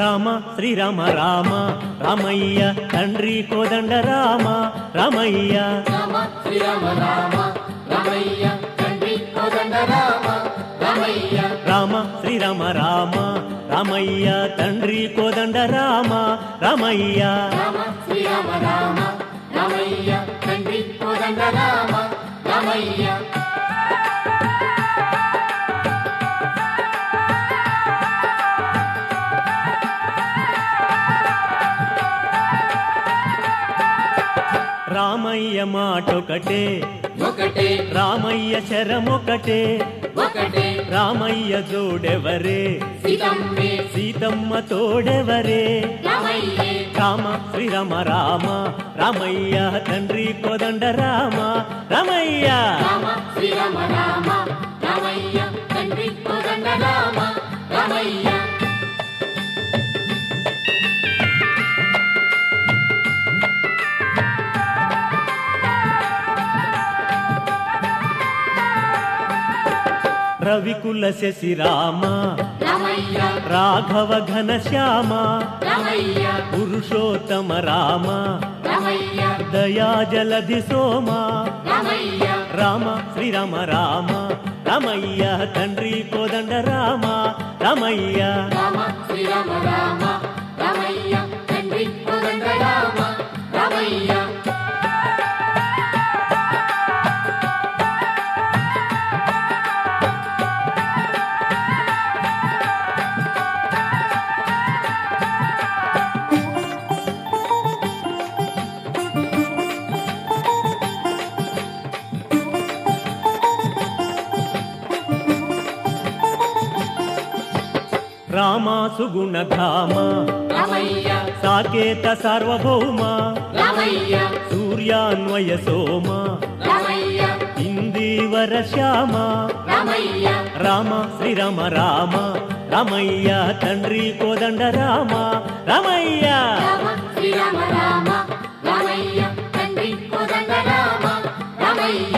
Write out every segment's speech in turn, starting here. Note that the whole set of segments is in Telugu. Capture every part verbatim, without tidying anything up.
రామ శ్రీరామ రామ రామయ్య తండ్రి కోదండ రామ రామయ్య రామ శ్రీరామ రామ రామయ్య తండ్రి కోదండ రామ రామయ్య రామ శ్రీరామ రామ రామయ్య తండ్రి కోదండ రామ రామయ్య రామ శ్రీరామ రామ రామయ్య తండ్రి కోదండ రామ రామయ్య రామయ్య మాటొకటే ఒకటే రామయ్య శరమొకటే ఒకటే రామయ్య జోడెవరే సీతమ్మే సీతమ్మ తోడెవరే రామయ్యే రామ శ్రీరామ రామ రామయ్య తండ్రి కోదండ రామ రామయ్య రామ శ్రీరామ రామ రామయ్య తండ్రి కోదండ రామ రామయ్య రవికుల శశి రామ రామయ్య రాఘవ ఘన శ్యామ రామయ్య పురుషోత్తమ రామ రామయ్య దయా జలధి సోమ రామయ్య రామ శ్రీరామ రామ రామయ్య తండ్రి కోదండ రామ రామయ్య రామ శ్రీరామ రామ రామయ్య తండ్రి కోదండ రామ రామయ్య రామ సుగుణధామ రామయ్య సాకేత సార్వభౌమ రామయ్య సూర్యాన్వయ సోమ రామయ్య ఇందీవర శ్యామ రామయ్య రామ శ్రీరామ రామ రామయ్య తండ్రి కోదండ రామ రామయ్య రామ శ్రీరామ రామ రామయ్య తండ్రి కోదండ రామ రామయ్య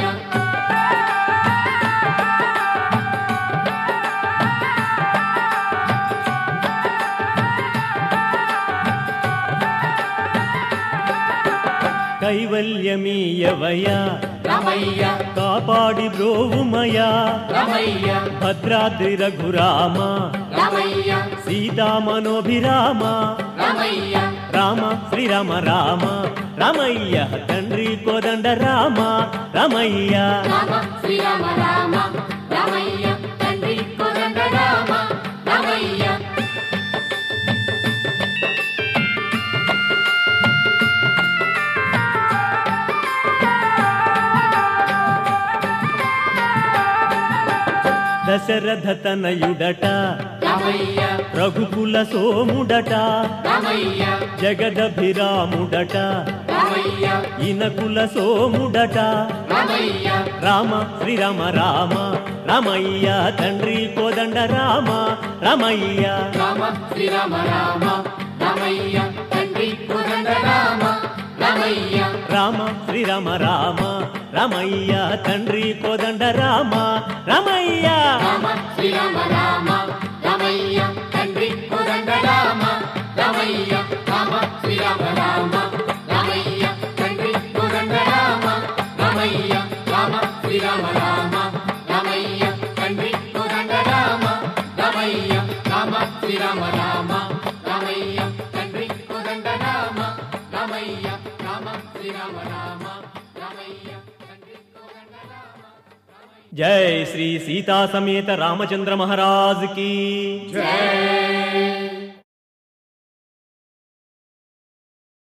కైవల్యమీయవయ రామయ్య కాపాడి బ్రోవుమయ రామయ్య భద్రాద్రి రఘురామ రామయ్య సీతామనోభిరామ రామయ్య రామ శ్రీరామ రామ రామయ్య తండ్రి కోదండ రామ రామయ్య రామ శ్రీరామ రామ రామయ్య తండ్రి కోదండ రామ రామయ్య దశరథ తనయుడట రామయ్య రఘుకుల సోముడట రామయ్య జగదభిరాముడట రామయ్య ఇనకుల సోముడట రామయ్య రామ శ్రీరామ రామ రామయ్య తండ్రి కోదండ రామ రామయ్య రామ శ్రీరామ రామ రామయ్య తండ్రి కోదండ రామ రామయ్య రామ శ్రీరామ రామ రామయ్య తండ్రి కోదండ రామ రామయ్య రామ శ్రీరామ రామ రామయ్య తండ్రి కోదండ రామ రామయ్య రామ శ్రీరామ రామ రామయ్య తండ్రి కోదండ రామ రామయ్య రామ శ్రీరామ రామ రామయ్య తండ్రి కోదండ రామ రామయ్య రామ శ్రీరామ రామ రామయ్య తండ్రి కోదండ రామ రామయ్య రామ శ్రీరామ రామ రామయ్య తండ్రి కోదండ రామ జై శ్రీ సీతా సమేత రామచంద్ర మహారాజ్ की జై